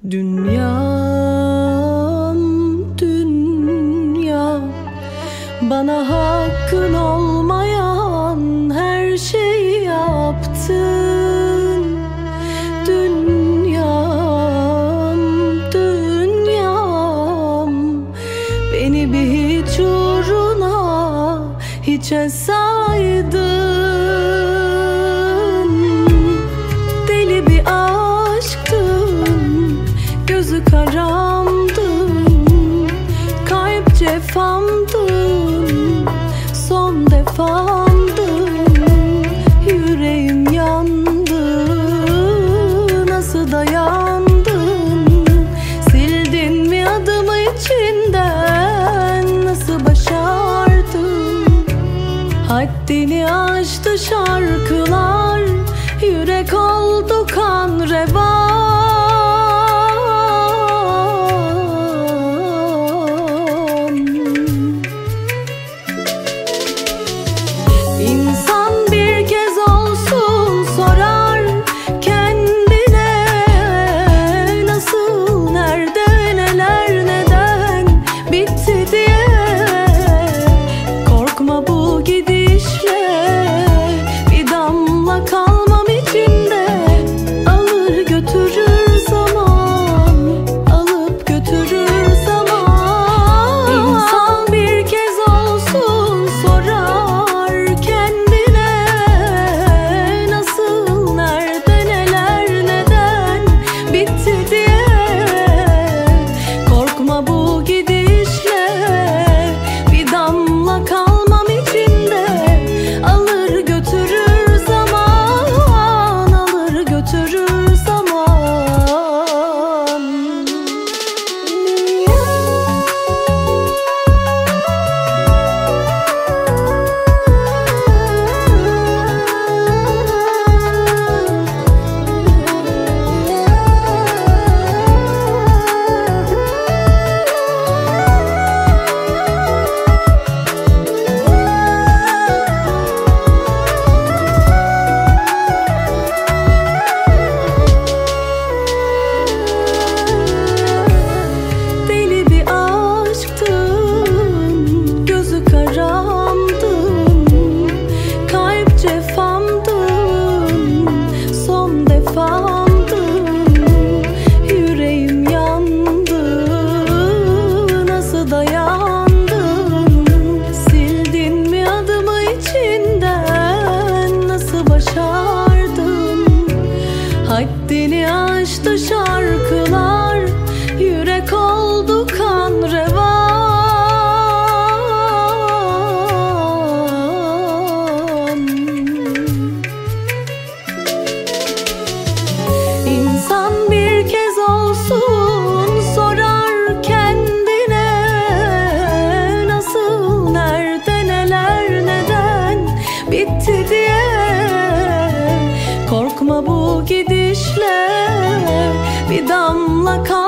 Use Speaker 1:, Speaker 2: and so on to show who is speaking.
Speaker 1: Dünyam, dünya, bana hakkın olmayan her şeyi yaptın. Dünyam, dünyam, beni bir hiç uğruna hiçe saydın. Deli bir aşktın, gözü karamdın, kalp cefamdın, son defamdın. Yüreğim yandı, nasıl dayandın? Sildin mi adımı içinden, nasıl başardın? Haddini aştı şarkılar, yürek oldu kan revan. İnsan bir kez olsun sorar kendine, nasıl, nerede, neler, neden bitti diye. Korkma bu gidişle, bir damla kalmam içinde. Alır götürür zaman, alıp götürür zaman. İnsan bir kez olsun sorar kendine, nasıl, nerede, neler, neden bitti diye. Korkma bu gidişle, bir damla kalmam içinde. Alır götürür zaman, alır götürür zaman. Deli bir aşktın, gözü karamdın, kalp cefamdın, son defamdın. Yüreğim yandı, nasıl dayandın? Sildin mi adımı içinden, nasıl başardın? Haddini aştı şarkılar, yürek oldu kan revan. İnsan bir kez olsun sorar kendine, nasıl, nerede, neler, neden bitti diye. Korkma bu gidişle, bir damla kan